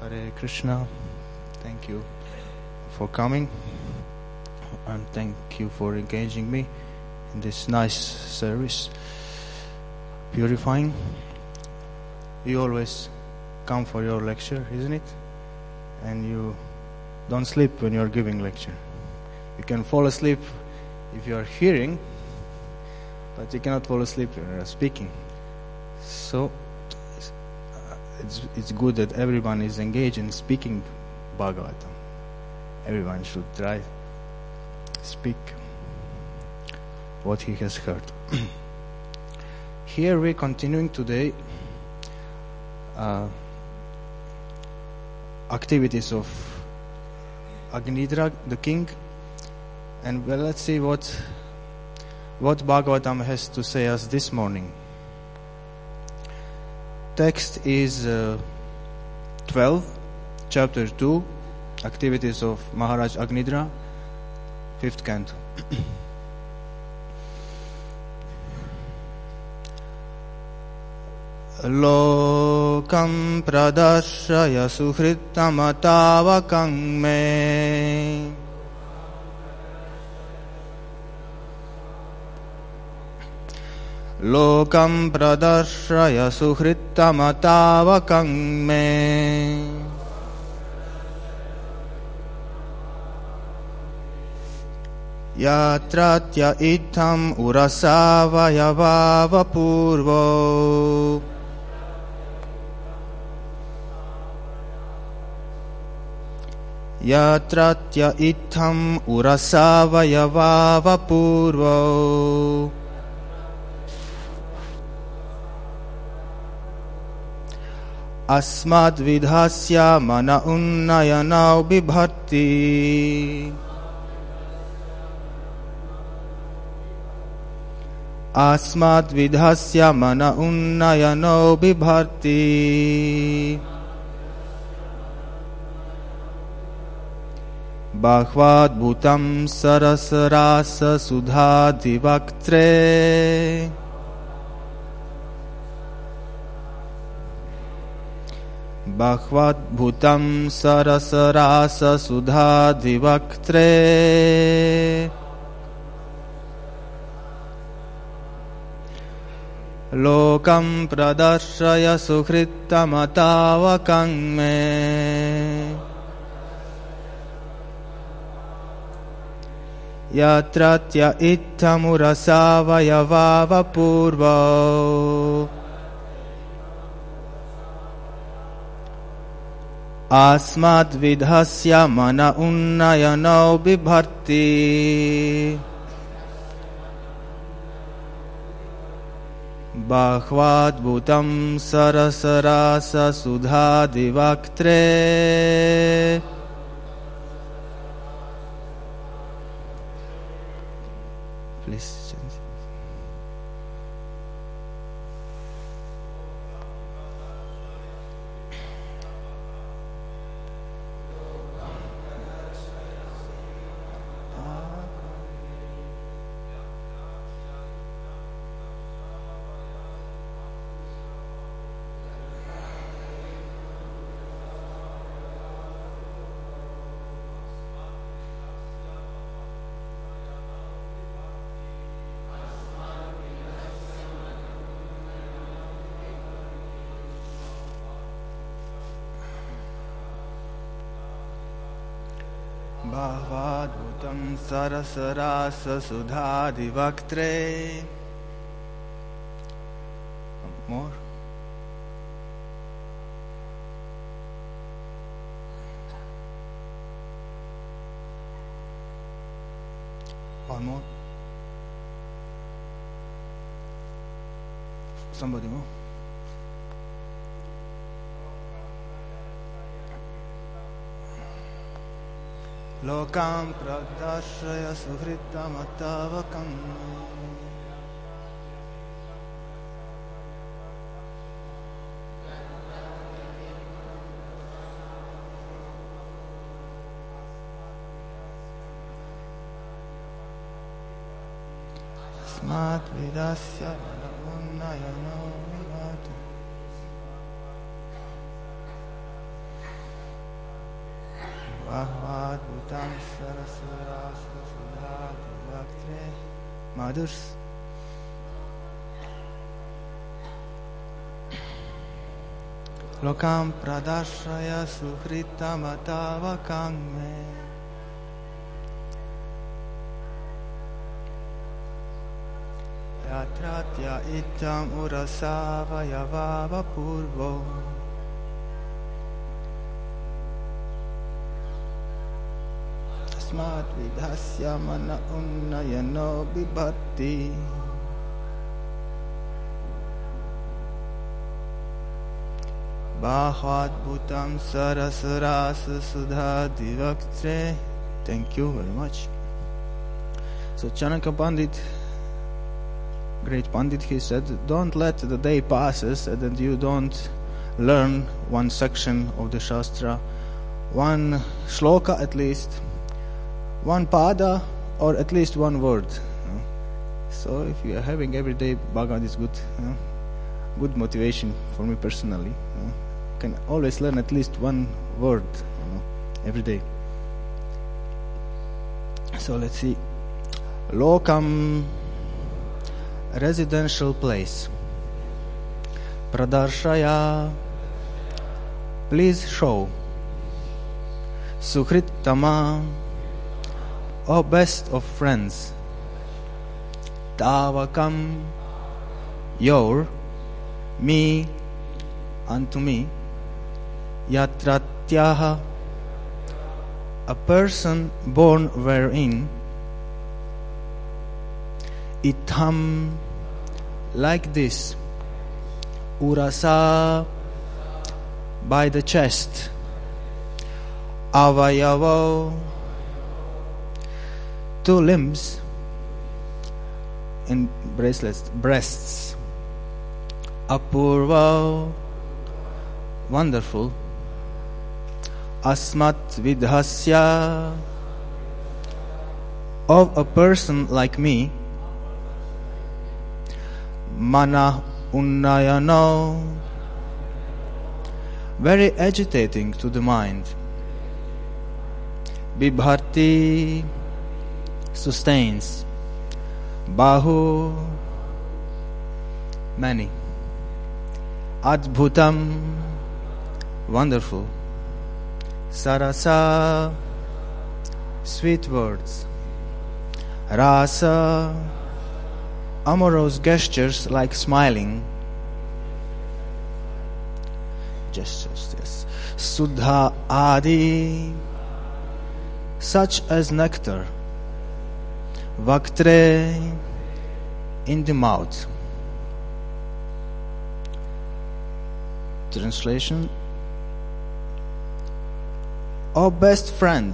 Hare Krishna. Thank you for coming and thank you for engaging me in this nice service. Purifying. You always come for your lecture, isn't it? And you don't sleep when you're giving lecture. You can fall asleep if you are hearing, but you cannot fall asleep when you are speaking. So it's good that everyone is engaged in speaking Bhagavatam. Everyone should try speak what he has heard. Here we're continuing today activities of Agnidra, the king, and well, let's see what Bhagavatam has to say us this morning. Text is 12, chapter 2, activities of Maharaj Agnidra, 5th canto. Lokam pradarshaya suhrittamatavakam me Lokam pradarshaya suhrittamatavakam me Yatratya itam urasavayavava purvo Yatratya itam urasavayavava purvo Asmad vidhasya mana unnayanau bibhati Asmad vidhasya mana unnayanau bibhati Bhagavad bhutam sarasarasa sudhadivaktre Bhagavad bhutam sarasarasa sudhadivaktre Lokam pradarshaya suhrittamatavakam me Yatratya ittamurasavayavava purva Asmad vidhasya mana unnayanau bibhati Bhagavad bhutam sarasarasa sudhadivaktre Please. Bhagavad bhutam sarasarasa sudhadivaktre More? One more? Somebody more? Lokam pradarshaya suhrittamatavakam Asmat vidasya unnayano vivatu Bhagavad-bhutam sarasvara-sudhati-vaktre. Mothers. Lokam pradarshaya sukhritam-atavakam me. Yatratya itam urasava yavava purvo. Tasmat vidhasya mana unnayano bibhatti. Bhagavad-bhutam sarasarasa sudhadivaktre. Thank you very much. So Chanaka Pandit, great Pandit, he said, don't let the day passes and then you don't learn one section of the Shastra, one shloka at least, one pada, or at least one word. So if you are having every day Bhagavad, is good. Good motivation for me personally. Can always learn at least one word every day. So let's see. Lokam, residential place. Pradarshaya, please show. Sukhrittama, O best of friends. Tavakam, your, me, unto me. Yatratyaha, a person born wherein. Itham, like this. Urasa, by the chest. Avayavo, two limbs in bracelets, breasts. Apurva, wonderful. Asmat vidhasya, of a person like me. Mana unnayano, very agitating to the mind. Bibharti, sustains. Bahu, many. Adbhutam, wonderful. Sarasa, sweet words. Rasa, amorous gestures like smiling. Gestures, yes. Sudha adi, such as nectar. Vaktre, in the mouth. Translation. O best friend,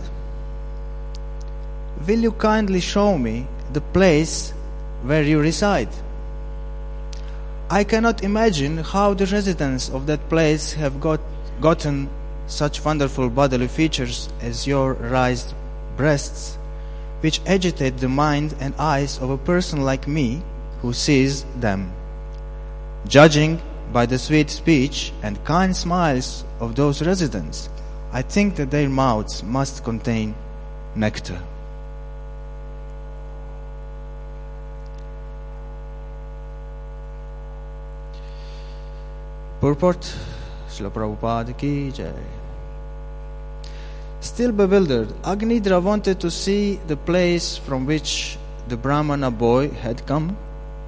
will you kindly show me the place where you reside? I cannot imagine how the residents of that place have gotten such wonderful bodily features as your raised breasts, which agitate the mind and eyes of a person like me who sees them. Judging by the sweet speech and kind smiles of those residents, I think that their mouths must contain nectar. Purport, Srila Prabhupada ki jai. Still bewildered, Agnidra wanted to see the place from which the Brahmana boy had come,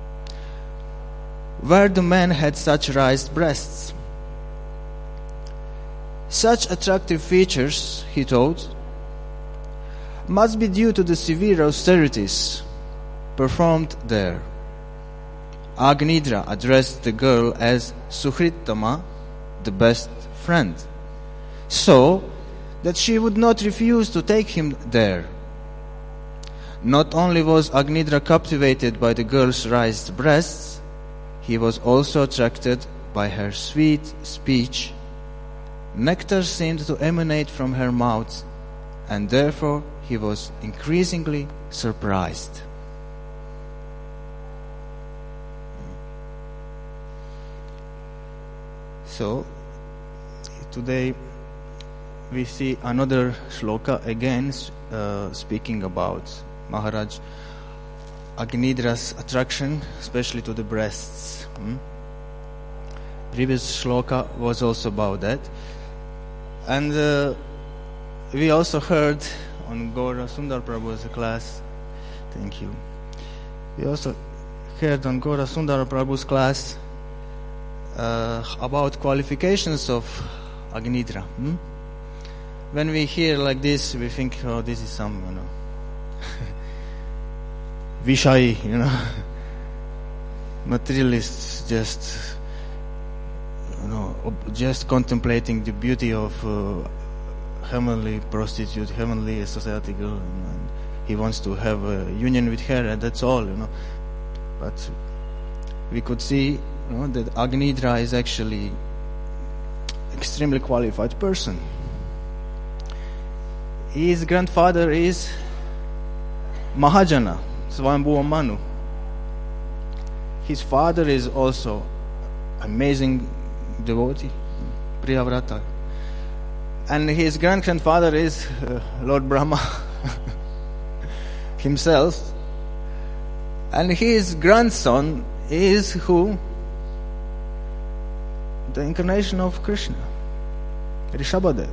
where the man had such raised breasts. Such attractive features, he thought, must be due to the severe austerities performed there. Agnidra addressed the girl as Sukhrittama, the best friend, so that she would not refuse to take him there. Not only was Agnidra captivated by the girl's raised breasts, he was also attracted by her sweet speech. Nectar seemed to emanate from her mouth, and therefore he was increasingly surprised. So, today we see another shloka again speaking about Maharaj Agnidra's attraction, especially to the breasts. Previous shloka was also about that. And we also heard on Gaura Sundar Prabhu's class, thank you. We also heard on Gaura Sundar Prabhu's class about qualifications of Agnidra. When we hear like this, we think, oh, this is some, Vishai, materialists just contemplating the beauty of heavenly prostitute, heavenly society girl, and he wants to have a union with her, and that's all, But we could see, that Agnidra is actually extremely qualified person. His grandfather is Mahajana, Swayambhuva Manu. His father is also amazing devotee, Priyavrata. And his grandfather is Lord Brahma himself. And his grandson is who? The incarnation of Krishna, Rishabhadev.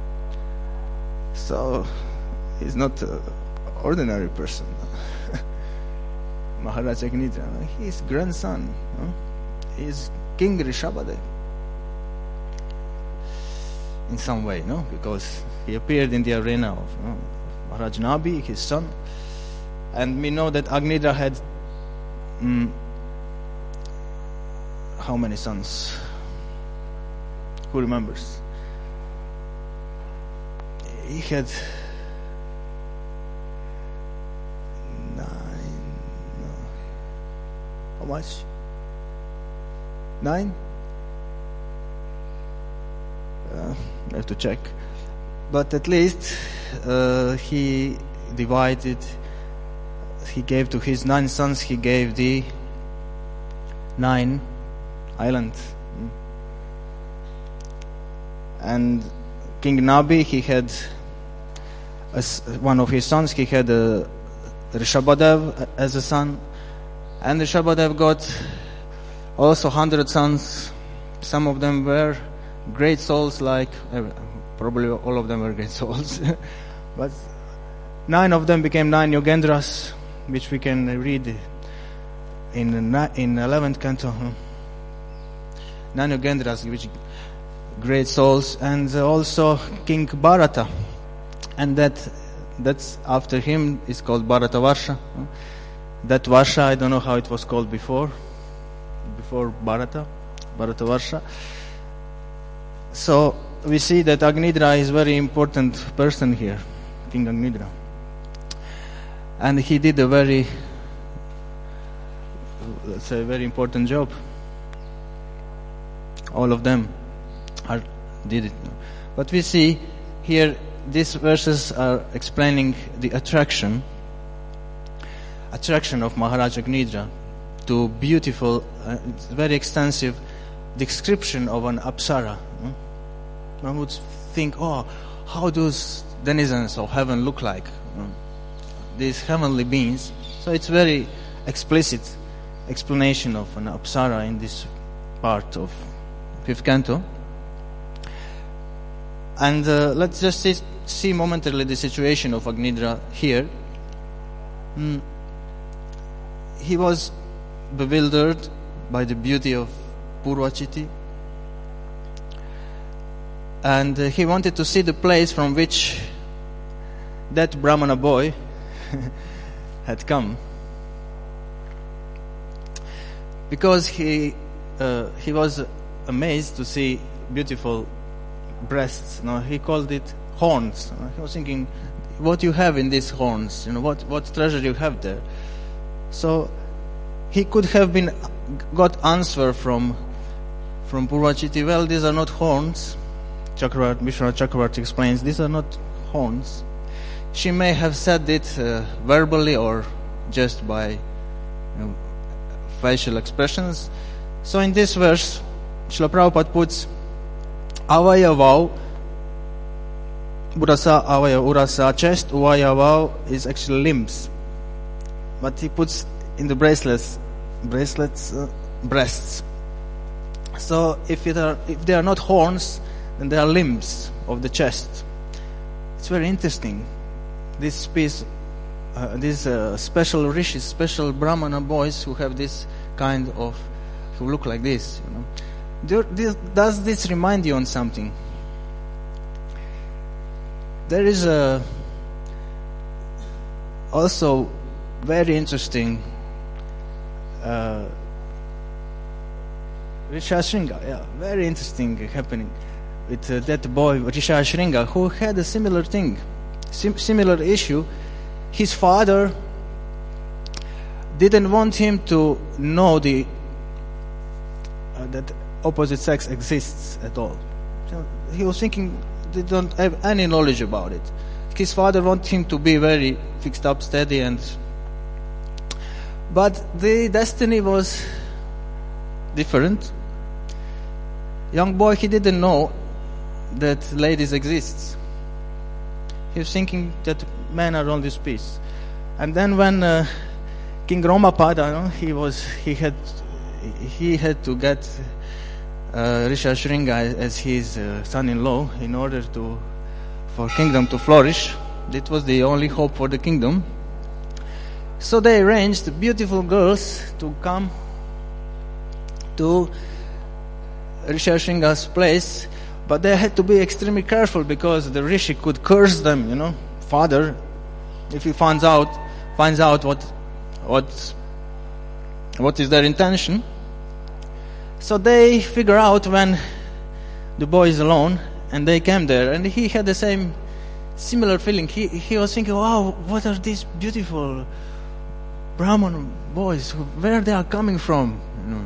So, he's not an ordinary person. Maharaj Agnidra, his grandson, is King Rishabhadev. In some way, because he appeared in the arena of Maharaj Nabi, his son. And we know that Agnidra had how many sons? Who remembers? He had 9. No. How much? 9? I have to check. But at least he divided. He gave to his 9 sons. He gave the 9 islands. And King Nabi, he had one of his sons. He had Rishabhadev as a son, and Rishabhadev got also 100 sons. Some of them were great souls, like probably all of them were great souls, but 9 of them became 9 Yogendras, which we can read in 11th canto. 9 Yogendras, which great souls, and also King Bharata, and that's after him is called Bharata Varsha. That Varsha, I don't know how it was called before Bharata Varsha. So we see that Agnidra is very important person here, King Agnidra, and he did a very important job. All of them did it. But we see here these verses are explaining the attraction of Maharaj Agnidra to beautiful, it's very extensive description of an apsara. One would think, how does denizens of heaven look like? These heavenly beings. So it's very explicit explanation of an apsara in this part of 5th canto. And let's just see momentarily the situation of Agnidra here. He was bewildered by the beauty of Purvachiti, and he wanted to see the place from which that Brahmana boy had come, because he was amazed to see beautiful breasts. He called it horns. He was thinking, what you have in these horns? What treasure you have there? So he could have got answer from Purvachiti. Well, these are not horns. Vishwanath Chakravarti explains, these are not horns. She may have said it verbally or just by facial expressions. So in this verse, Srila Prabhupada puts Avayavau Urasa chest, Uayawao is actually limbs. But he puts in the breasts. So if they are not horns, then they are limbs of the chest. It's very interesting. This piece, these special rishis, special Brahmana boys who have this kind of, who look like this, Does this remind you on something? There is also very interesting Rishashringa, very interesting happening with that boy Rishashringa, who had a similar thing, similar issue. His father didn't want him to know that opposite sex exists at all. So he was thinking they don't have any knowledge about it. His father wanted him to be very fixed up, steady, but the destiny was different. Young boy, he didn't know that ladies exist. He was thinking that men are only species. And then when King Romapada, he had to get Rishashringa as his son-in-law in order for kingdom to flourish. It was the only hope for the kingdom. So they arranged beautiful girls to come to Rishashringa's place, but they had to be extremely careful because the rishi could curse them, father, if he finds out what is their intention. So they figure out when the boy is alone, and they came there, and he had the similar feeling. He was thinking, wow, what are these beautiful Brahman boys? Where they are coming from?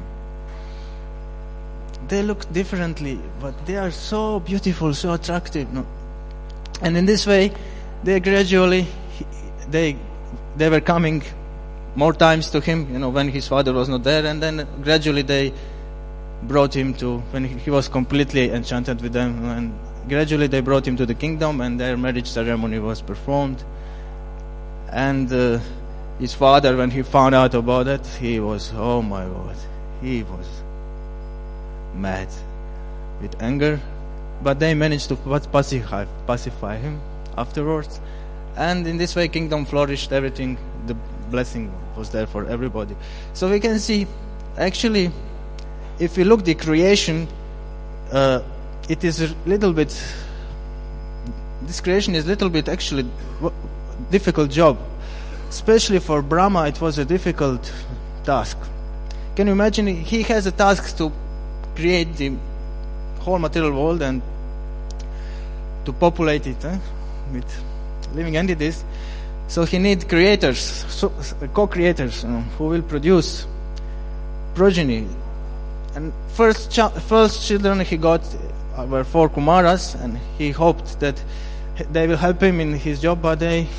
They look differently, but they are so beautiful, so attractive. And in this way, they gradually, they were coming more times to him, when his father was not there, and then gradually they brought him to, when he was completely enchanted with them, and gradually they brought him to the kingdom, and their marriage ceremony was performed. And his father, when he found out about it, he was, oh my God, he was mad with anger, but they managed to pacify him afterwards, and in this way kingdom flourished, everything, the blessing was there for everybody. So we can see, actually, if we look the creation, it is a little bit, this creation is a little bit actually difficult job, especially for Brahma. It was a difficult task. Can you imagine, he has a task to create the whole material world and to populate it with living entities. So he needs creators, co-creators, who will produce progeny. And first children he got were 4 Kumaras, and he hoped that they will help him in his job, but they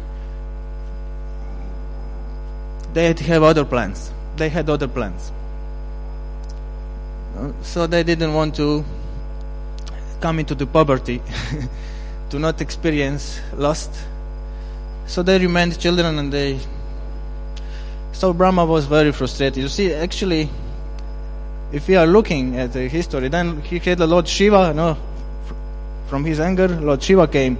had other plans. They had other plans. So they didn't want to come into the poverty, to not experience lust. So they remained children, and so Brahma was very frustrated. You see, actually, if we are looking at the history, then he created Lord Shiva, from his anger, Lord Shiva came.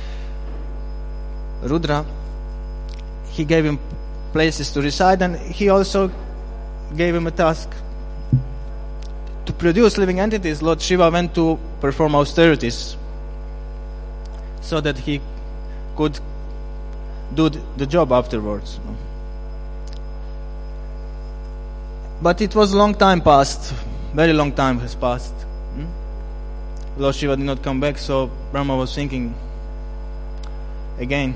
Rudra, he gave him places to reside, and he also gave him a task to produce living entities. Lord Shiva went to perform austerities so that he could do the job afterwards. But it was a long time passed, very long time has passed. Lord Shiva did not come back, so Brahma was thinking, again,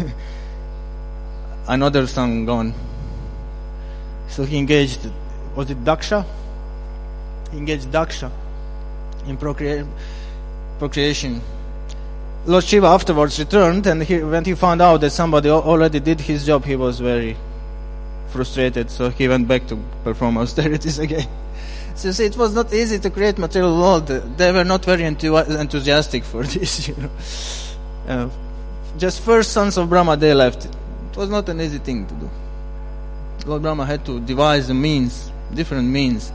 another son gone. So he engaged, was it Daksha? He engaged Daksha in procreation. Lord Shiva afterwards returned, and when he found out that somebody already did his job, he was very frustrated, so he went back to perform austerities again. So see, it was not easy to create material world. They were not very enthusiastic for this, just first sons of Brahma, they left. It was not an easy thing to do. Lord Brahma had to devise the means, different means.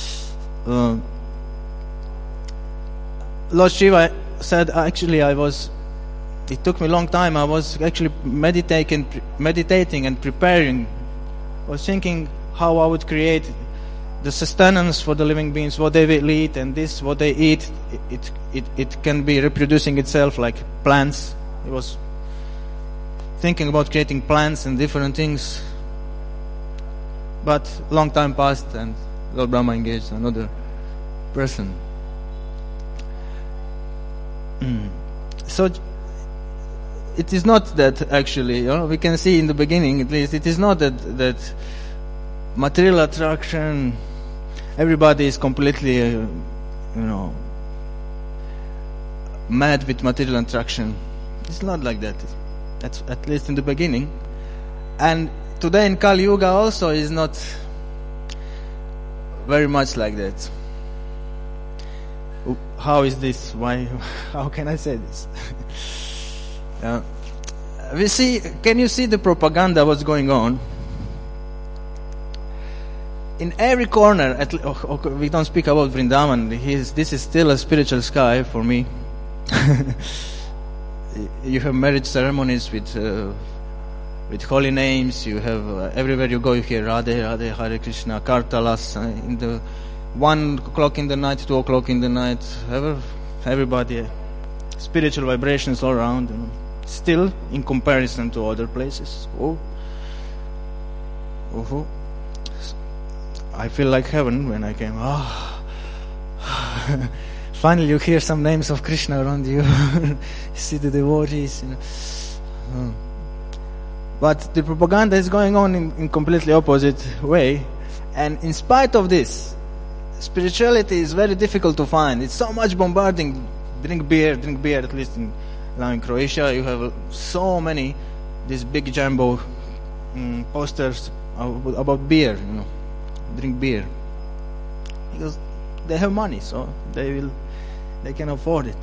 Lord Shiva said, actually, it took me a long time. I was actually meditating and preparing. I was thinking how I would create the sustenance for the living beings, what they will eat, and this, what they eat, it can be reproducing itself like plants. He was thinking about creating plants and different things. But long time passed and Lord Brahma engaged another person. So it is not that actually, we can see in the beginning at least, it is not that material attraction, everybody is completely, mad with material attraction. It's not like that. That's at least in the beginning. And today in Kali Yuga also is not very much like that. How is this? Why? How can I say this? Can you see the propaganda what's going on? In every corner, we don't speak about Vrindavan. This is still a spiritual sky for me. You have marriage ceremonies with holy names. You have everywhere you go, you hear Radhe, Radhe, Hare Krishna, Kartalas. In the 1 o'clock in the night, 2 o'clock in the night, everybody, spiritual vibrations all around. Still, in comparison to other places, I feel like heaven when I came. Finally, you hear some names of Krishna around you. You see the devotees. But the propaganda is going on in completely opposite way. And in spite of this, spirituality is very difficult to find. It's so much bombarding. Drink beer. At least now in Croatia, you have so many these big jumbo posters about beer. Drink beer because they have money, so they can afford it.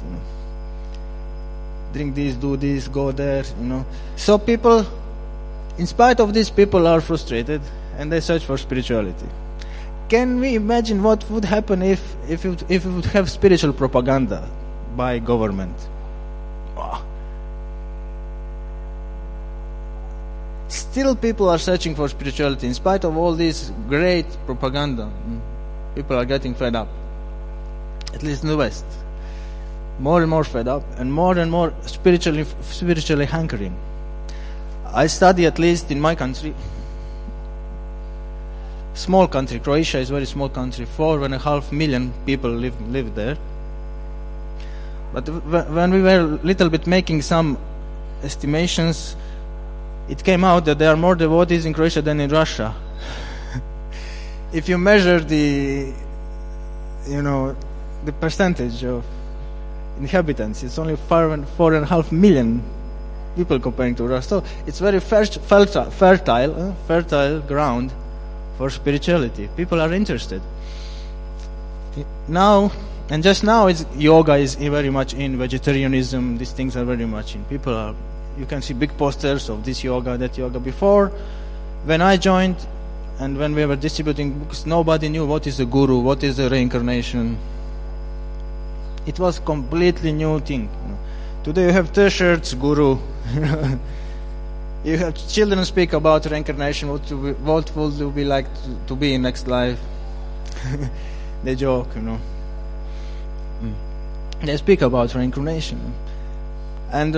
Drink this, do this, go there. So people, in spite of this, people are frustrated and they search for spirituality. Can we imagine what would happen if we would have spiritual propaganda by government? Still people are searching for spirituality in spite of all this great propaganda. People are getting fed up, at least in the West. More and more fed up and more spiritually hankering. I study, at least in my country, small country, Croatia is a very small country, 4.5 million people live there. But when we were a little bit making some estimations, it came out that there are more devotees in Croatia than in Russia. If you measure the percentage of inhabitants, it's only 4.5 million people comparing to Russia. So it's very fertile ground for spirituality. People are interested. Now, and just now, yoga is very much in, vegetarianism, these things are very much in. You can see big posters of this yoga, that yoga. Before, when I joined and when we were distributing books, nobody knew what is the guru, what is the reincarnation. It was completely new thing. Today you have t-shirts, guru. You have children speak about reincarnation, what would you be like to be in next life. They joke, They speak about reincarnation. And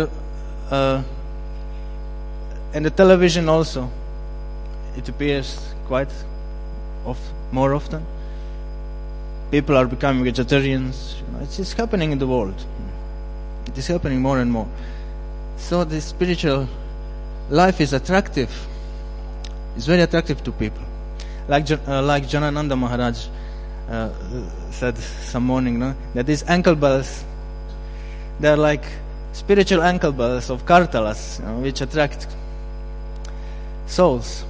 the television also, it appears quite more often. People are becoming vegetarians. It's happening in the world. It is happening more and more. So the spiritual life is attractive. It's very attractive to people. Like Janananda Maharaj said some morning, that these ankle bells, they're like spiritual ankle bells of Kartalas, which attract souls.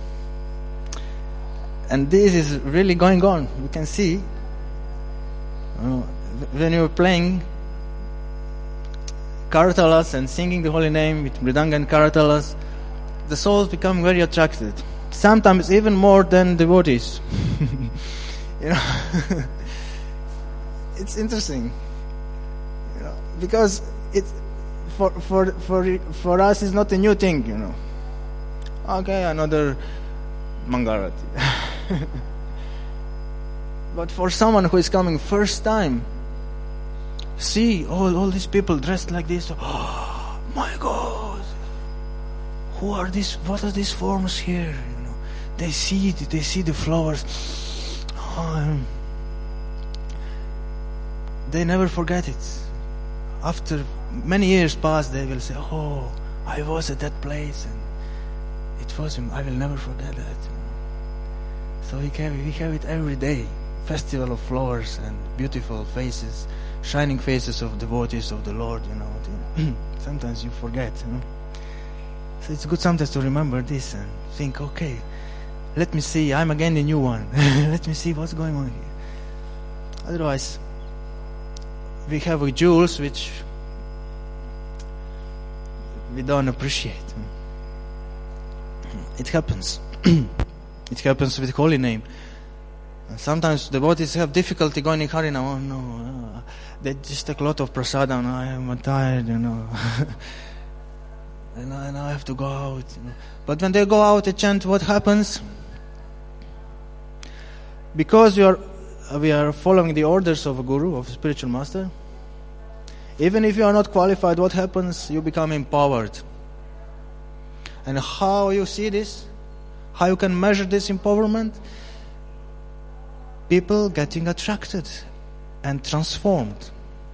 And this is really going on. You can see when you're playing kartalas and singing the holy name with mridanga and kartalas, the souls become very attracted. Sometimes even more than devotees. It's interesting, because it's for us it's not a new thing, Okay, another Mangalarati. But for someone who is coming first time, see all these people dressed like this. Oh my God! Who are these? What are these forms here? They see the flowers. They never forget it. After many years pass, they will say, "Oh, I was at that place, and it was. I will never forget that." So we have it every day. Festival of flowers and beautiful faces, shining faces of devotees of the Lord. Sometimes you forget. So it's good sometimes to remember this and think, okay, let me see. I'm again the new one. Let me see what's going on here. Otherwise, we have jewels which we don't appreciate. It happens. It happens with holy name. Sometimes devotees have difficulty going in Harinam. Oh no, they just take a lot of prasadam. I am tired, and I have to go out. But when they go out, they chant. What happens? Because we are following the orders of a guru, of a spiritual master. Even if you are not qualified, what happens? You become empowered. And how you see this? How you can measure this empowerment? People getting attracted and transformed.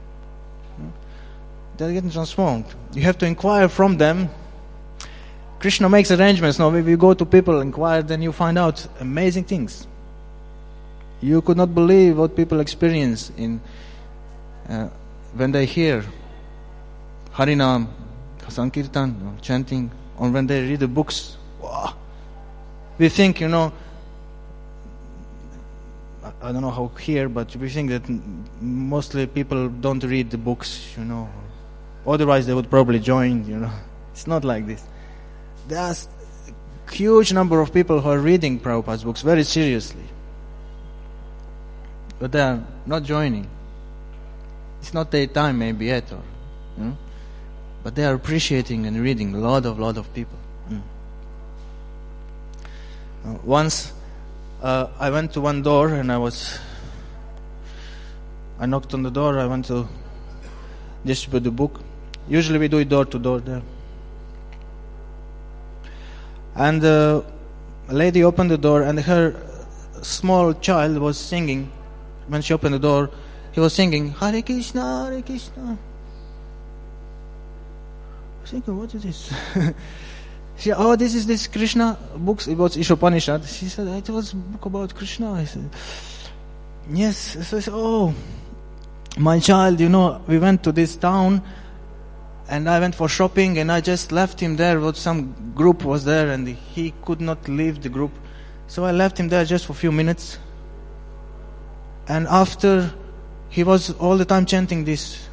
They're getting transformed. You have to inquire from them. Krishna makes arrangements. Now, if you go to people, inquire, then you find out amazing things. You could not believe what people experience when they hear Harinam, Sankirtan, chanting, or when they read the books. Wow. We think, I don't know how here, but we think that mostly people don't read the books, Otherwise they would probably join, It's not like this. There's a huge number of people who are reading Prabhupada's books very seriously. But they are not joining. It's not their time maybe yet, but they are appreciating and reading a lot of people. Once I went to one door and I knocked on the door. I went to distribute the book. Usually we do it door to door there. And a lady opened the door and her small child was singing. When she opened the door, he was singing, Hare Krishna, Hare Krishna. I was thinking, what is this? She said, this is this Krishna books. It was Ishopanishad. She said, it was a book about Krishna. I said, yes. So I said, my child, we went to this town and I went for shopping and I just left him there. Some group was there and he could not leave the group. So I left him there just for a few minutes. And after, he was all the time chanting this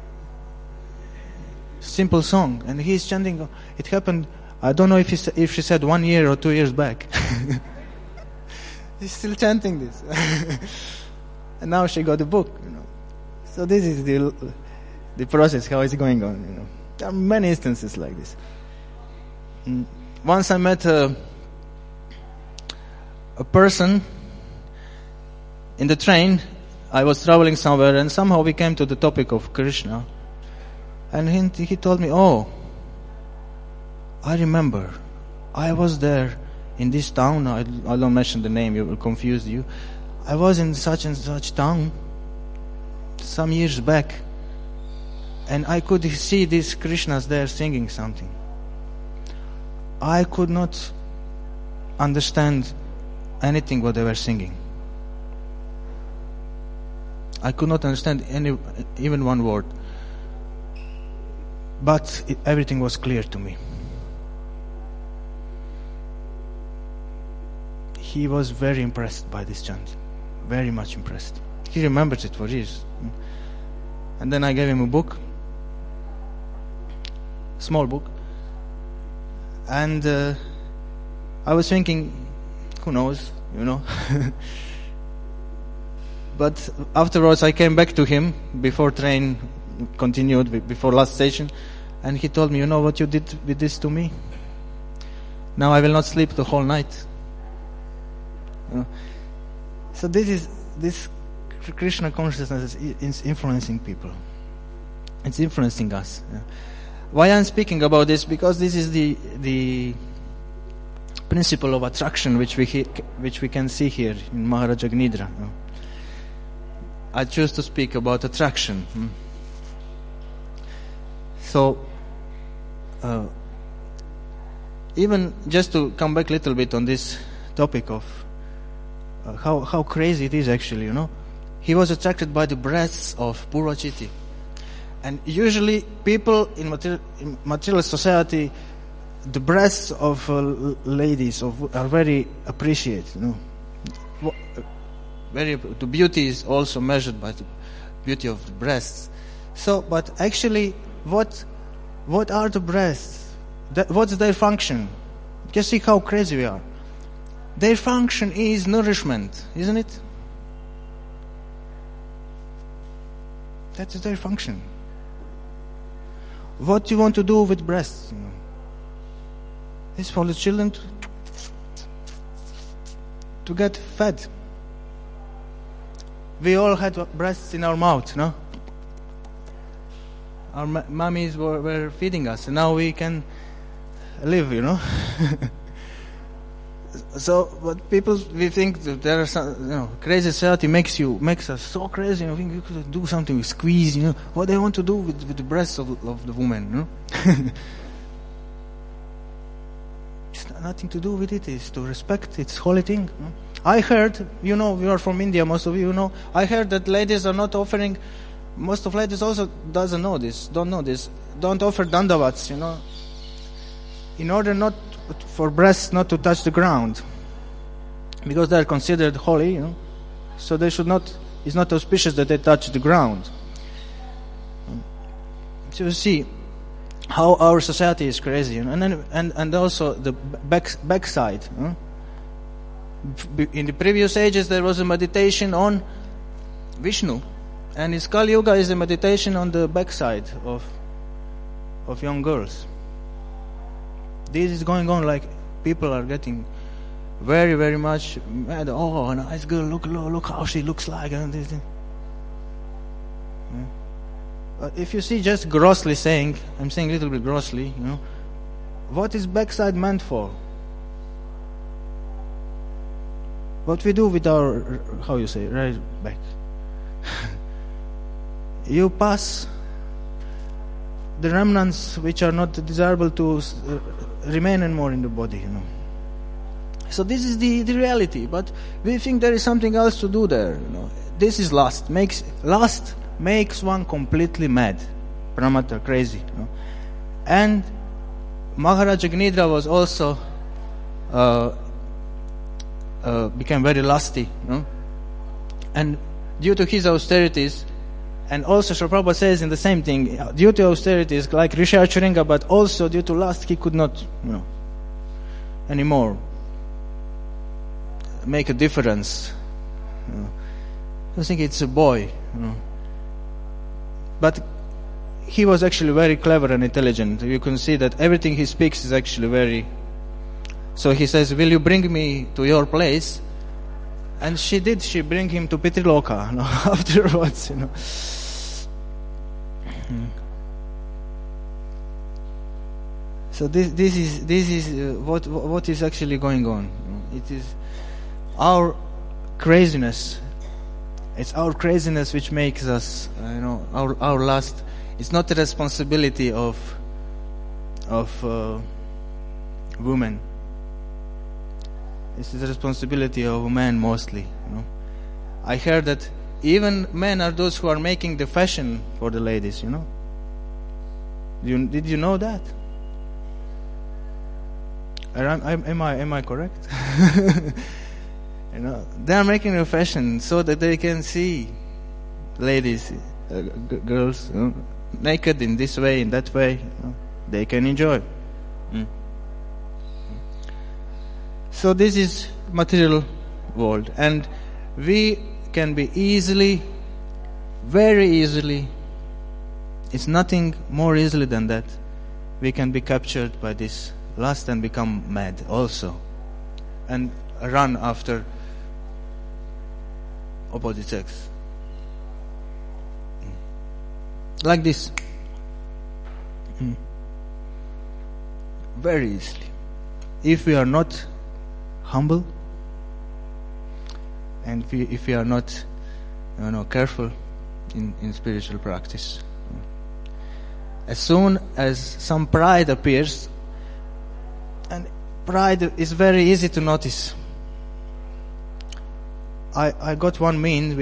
simple song. And he's chanting, it happened, I don't know if she said 1 year or 2 years back. He's still chanting this. And now she got the book, So this is the process, how it's going on, There are many instances like this. Once I met a person in the train. I was traveling somewhere and somehow we came to the topic of Krishna. And he told me, I remember, I was there in this town. I don't mention the name, it will confuse you. I was in such and such town some years back. And I could see these Krishnas there singing something. I could not understand anything what they were singing. I could not understand even one word. But everything was clear to me. He was very impressed by this chant. Very much impressed. He remembers it for years. And then I gave him a book. small book. And I was thinking, who knows, But afterwards I came back to him before train continued, before last station, and he told me, you know what you did with this to me? Now I will not sleep the whole night. So this Krishna consciousness is influencing people. It's influencing us. Why I'm speaking about this? Because this is the principle of attraction which we can see here in Maharaja Gnidra. I choose to speak about attraction. So, even just to come back a little bit on this topic of how crazy it is actually, He was attracted by the breasts of Purvachiti. And usually people in material society, the breasts of ladies are very appreciated, the beauty is also measured by the beauty of the breasts. So, but actually, what are the breasts? What's their function? Just see how crazy we are. Their function is nourishment, isn't it? That's their function. What do you want to do with breasts? It's for the children to get fed. We all had breasts in our mouth, no? Our mummies were feeding us, and now we can live, So, but we think that there are some, crazy society makes us so crazy. I think you could do something, squeeze, what they want to do with the breasts of the woman, It's nothing to do with it. It's to respect. It's holy thing. I heard, we are from India, most of you know. I heard that ladies are not offering. Most of ladies also don't know this. Don't offer dandavats, in order not for breasts not to touch the ground, because they are considered holy, so they should not. It's not auspicious that they touch the ground. So you see how our society is crazy, and also the backside. In the previous ages, there was a meditation on Vishnu, and in Kali Yuga is a meditation on the backside of young girls. This is going on, like people are getting very, very much mad. Oh, a nice girl! Look how she looks like. And this. But if you see, just grossly saying, I'm saying a little bit grossly, what is backside meant for? What we do with our, right back? You pass the remnants which are not desirable to remain anymore in the body, So this is the reality, but we think there is something else to do there, This is lust. Lust makes one completely mad, pramata, crazy. And Maharaja Gnidra was also became very lusty, and due to his austerities, and also Srila Prabhupada says in the same thing, due to austerities like Rishi Achuringa, but also due to lust, he could not, anymore make a difference. I think it's a boy, but he was actually very clever and intelligent. You can see that everything he speaks is actually very. So he says, "Will you bring me to your place?" And she did. She bring him to Pitriloka. Afterwards, So this is what is actually going on. It is our craziness. It's our craziness which makes us, our lust. It's not the responsibility of women. It's the responsibility of men mostly. I heard that even men are those who are making the fashion for the ladies. Did you know that? Am I correct? They are making a fashion so that they can see ladies, girls, naked in this way, in that way. they can enjoy. So this is material world, and we can be easily, very easily, it's nothing more easily than that, we can be captured by this lust and become mad also, and run after opposite sex. Like this. Very easily. If we are not humble, and if we are not careful in spiritual practice, as soon as some pride appears, and pride is very easy to notice. I got one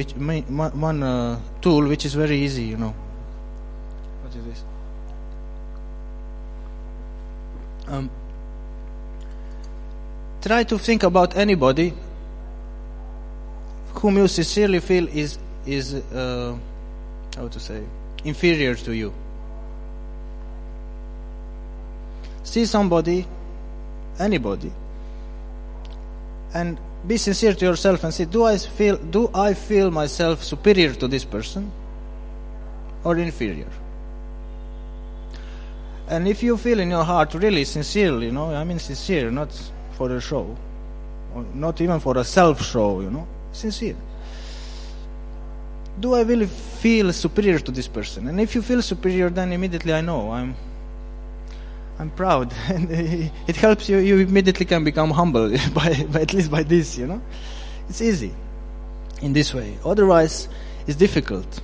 tool which is very easy, What is this? Try to think about anybody whom you sincerely feel is inferior to you. See somebody, anybody, and be sincere to yourself and say, do I feel myself superior to this person or inferior? And if you feel in your heart really sincerely, sincere, not for a show, or not even for a self-show, sincere. Do I really feel superior to this person? And if you feel superior, then immediately I know I'm proud, and it helps you. You immediately can become humble by at least by this. It's easy in this way. Otherwise, it's difficult.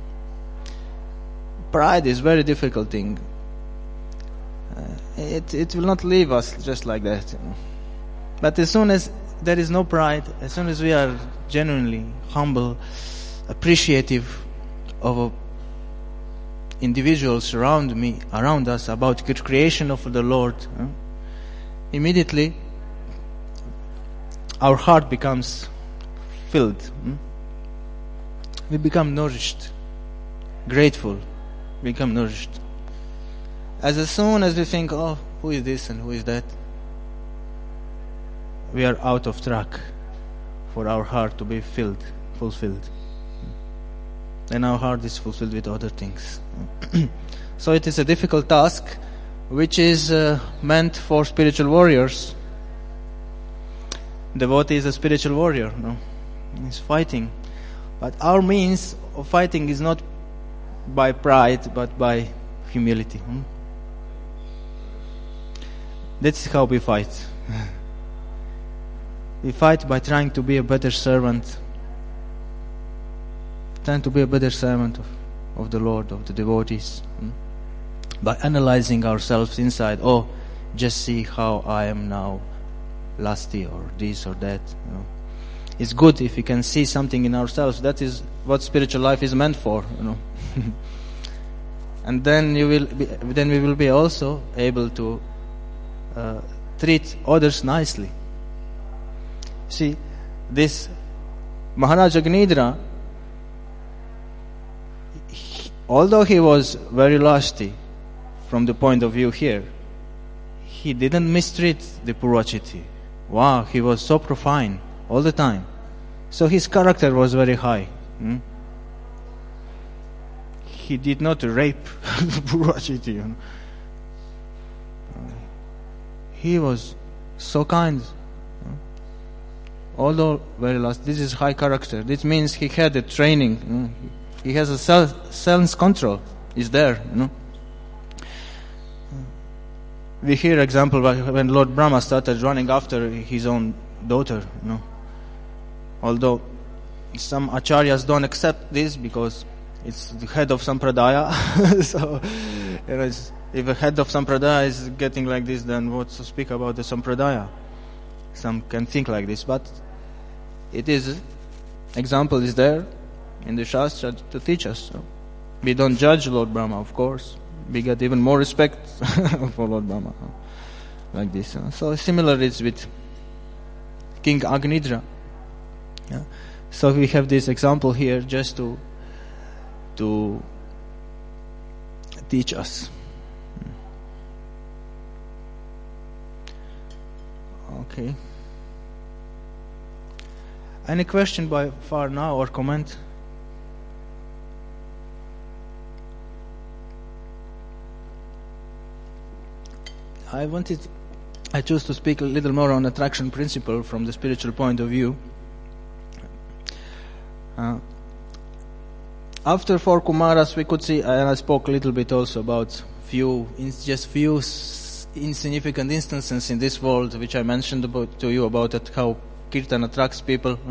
Pride is very difficult thing. It will not leave us just like that. But as soon as there is no pride, as soon as we are genuinely humble, appreciative of individuals around us, about the creation of the Lord, immediately our heart becomes filled. We become nourished, grateful, become nourished. As soon as we think, oh, who is this and who is that, we are out of track for our heart to be fulfilled. And our heart is fulfilled with other things. So it is a difficult task, which is meant for spiritual warriors. Devotee is a spiritual warrior, He's fighting. But our means of fighting is not by pride, but by humility. That's how we fight. We fight by trying to be a better servant. Trying to be a better servant of the Lord, of the devotees. By analyzing ourselves inside. Oh, just see how I am now, lusty or this or that. It's good if we can see something in ourselves. That is what spiritual life is meant for. And then we will be also able to treat others nicely. See, this Maharaj Agnidra, although he was very lusty from the point of view here, he didn't mistreat the Purvachiti. Wow, he was so profane all the time. So his character was very high. He did not rape Purvachiti. He was so kind. Although very lusty, this is high character. This means he had a training. He has a self-control. Is there, We hear example when Lord Brahma started running after his own daughter, Although some acharyas don't accept this because it's the head of Sampradaya. So, if a head of Sampradaya is getting like this, then what to speak about the Sampradaya? Some can think like this, but example is there in the Shastra to teach us. So we don't judge Lord Brahma, of course. We get even more respect for Lord Brahma, like this. So similar is with King Agnidra. So we have this example here just to teach us. Okay. Any question by far now or comment? I choose to speak a little more on attraction principle from the spiritual point of view. After 4 Kumaras, we could see, and I spoke a little bit also about few insignificant instances in this world, which I mentioned to you about it, how Kirtan attracts people.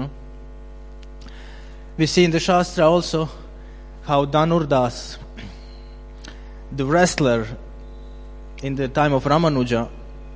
We see in the Shastra also how Dhanurdas, the wrestler in the time of Ramanuja,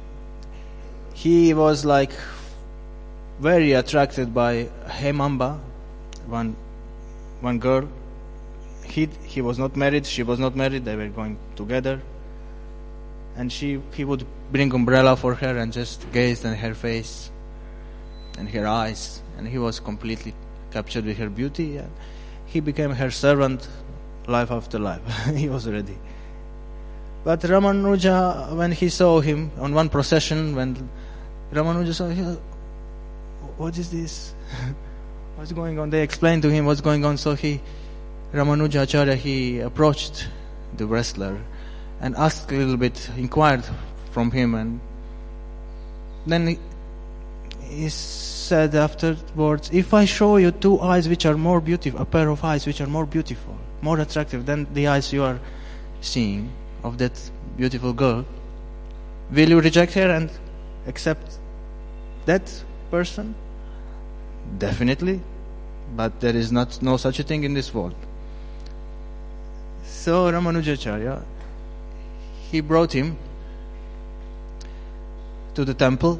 he was like very attracted by Hemamba, one girl. He was not married, she was not married, they were going together. And he would bring umbrella for her and just gaze at her face and her eyes. And he was completely captured with her beauty. And he became her servant life after life. He was ready. But Ramanuja, when he saw him on one procession, when Ramanuja saw him, what is this? What's going on? They explained to him what's going on. So Ramanuja Acharya, he approached the wrestler and asked a little bit, inquired from him, and then he said afterwards, if I show you two eyes which are more beautiful, a pair of eyes which are more beautiful, more attractive than the eyes you are seeing of that beautiful girl, will you reject her and accept that person? Definitely, but there is no such a thing in this world. So Ramanujacharya, he brought him to the temple,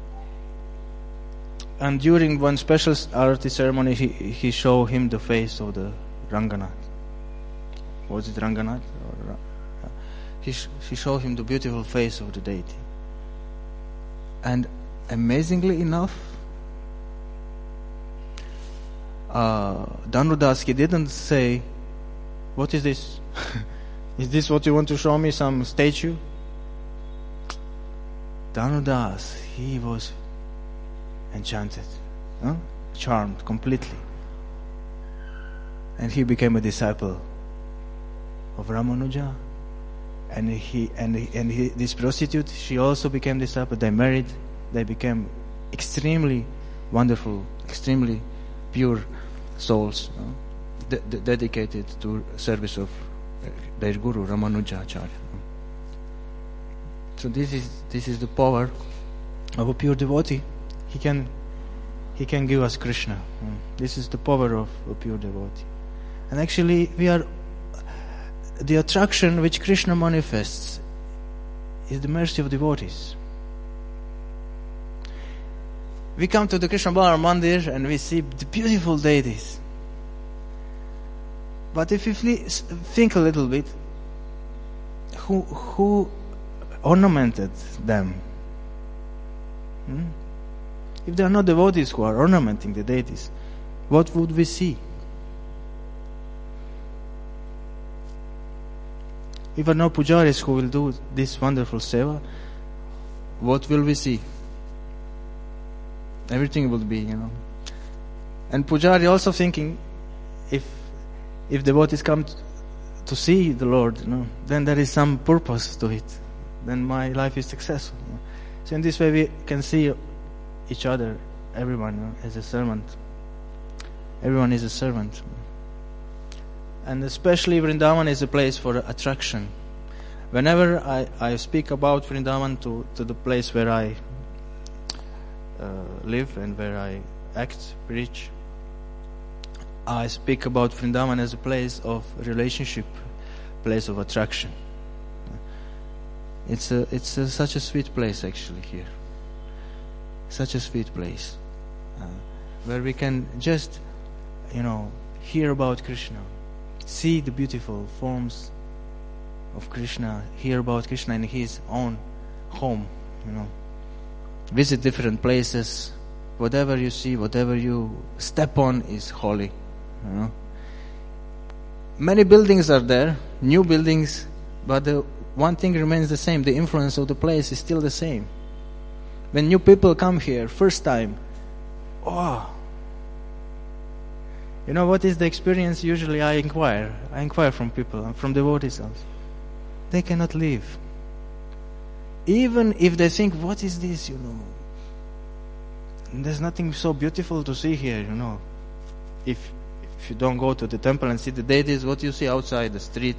and during one special arati ceremony, he showed him the face of the Ranganath. Was it Ranganath? He showed him the beautiful face of the deity. And amazingly enough, Dhanurdas, he didn't say, what is this? Is this what you want to show me, some statue? Dhanurdas, he was enchanted, charmed completely. And he became a disciple of Ramanuja. And this prostitute, she also became disciple. They married. They became extremely wonderful, extremely pure souls, dedicated to service of their guru Ramanuja Acharya. So this is the power of a pure devotee. He can give us Krishna. This is the power of a pure devotee. And actually, the attraction which Krishna manifests is the mercy of devotees. We come to the Krishna Balaram Mandir and we see the beautiful deities. But if you think a little bit, who ornamented them? If there are no devotees who are ornamenting the deities, what would we see? If there are no pujaris who will do this wonderful seva, what will we see? Everything will be, And pujari also thinking, if devotees come to see the Lord, then there is some purpose to it. Then my life is successful. So in this way we can see each other, everyone, as a servant. Everyone is a servant. And especially Vrindavan is a place for attraction. Whenever I speak about Vrindavan to the place where I live and where I act, preach, I speak about Vrindavan as a place of relationship, place of attraction. It's such a sweet place actually here. Such a sweet place where we can just, hear about Krishna, see the beautiful forms of Krishna, hear about Krishna in his own home, visit different places. Whatever you see, whatever you step on is holy. Many buildings are there, new buildings, but the one thing remains the same. The influence of the place is still the same. when new people come here, first time, oh, you know what is the experience? Usually I inquire from people, from devotees also. They cannot leave. Even if they think, what is this, There's nothing so beautiful to see here, If you don't go to the temple and see the deities, what you see outside the street,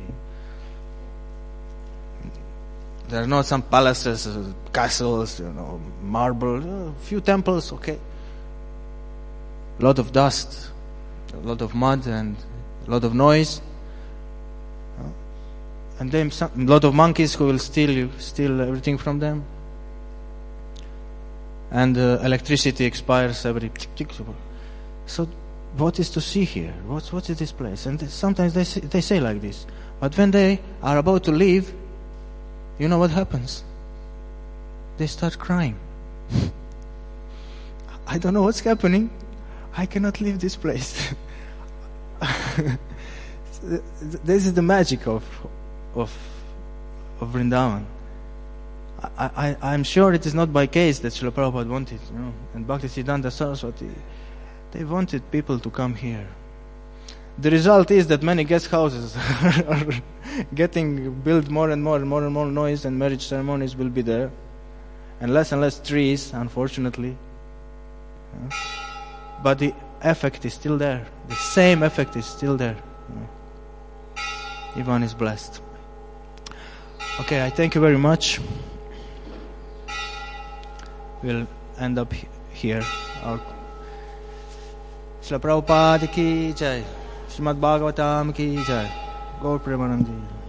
There are not some palaces, castles, marble, a few temples, okay. A lot of dust, a lot of mud and a lot of noise. And then a lot of monkeys who will steal everything from them. And electricity expires every tick. So what is to see here? What is this place? And sometimes they say like this. But when they are about to leave, you know what happens? They start crying. I don't know what's happening. I cannot leave this place. This is the magic of Vrindavan. I'm sure it is not by case that Srila Prabhupada wanted, and Bhaktisiddhanta Saraswati, they wanted people to come here. The result is that many guest houses are getting built more and more noise, and marriage ceremonies will be there, and less trees, unfortunately. But the effect is still there. The same effect is still there. Everyone is blessed. Okay, I thank you very much. We'll end up here. Srila Prabhupada ki jai. Srimad Bhagavatam ki jai. Gaur Premanandi.